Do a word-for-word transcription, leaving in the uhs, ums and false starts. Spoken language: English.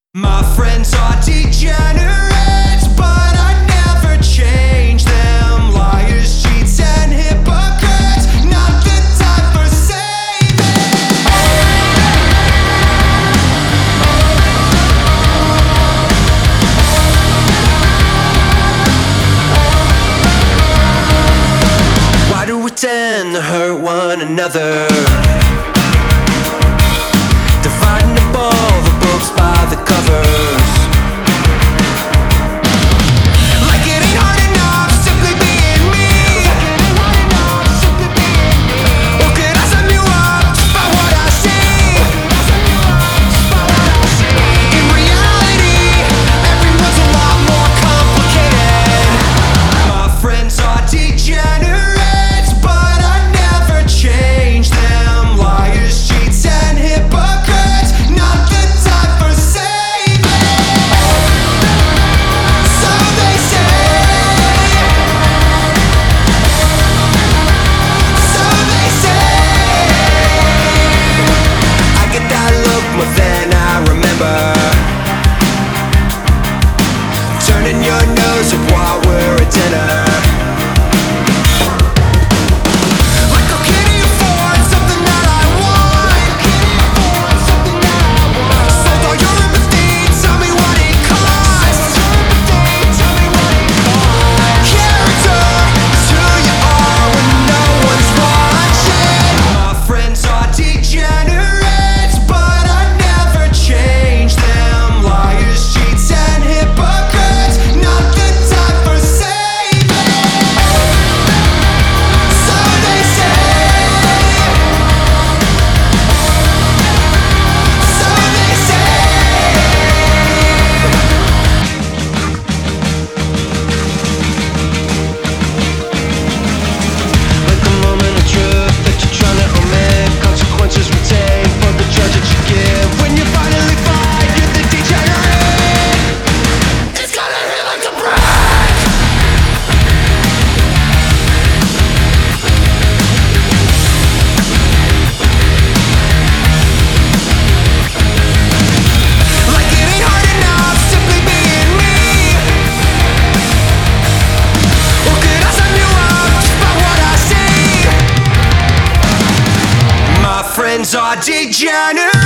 My friends are degenerates, but I never change them. Liars, cheats, and hypocrites, not the time for saving. Why do we tend to hurt one another? Dividing up all the books by the covers. Like it ain't hard enough simply being me. Or could I sum you up just by what I see? In reality, everyone's a lot more complicated. My friends are degenerates, but I never change them. Liars, cheats, and hypocrites, not the time for saving. So they say. So they say. I get that look more than I remember. Turning your nose up while we're at dinner. Like a kitty afford something that I want. Sold all your empathy, tell me what it costs. Character is who you are when no one's watching. My friends are degenerates, but I never change them. Liars, cheats, and hypocrites, not the time for saving. So they say. So they say. Like a moment of truth that you're trying to omit. Consequences we take for the judge that you give. When you finally find you're the degenerate, it's gonna hit like a brick. Like it ain't hard enough simply being me. Or could I sum you up just by what I see? My friends are degenerates.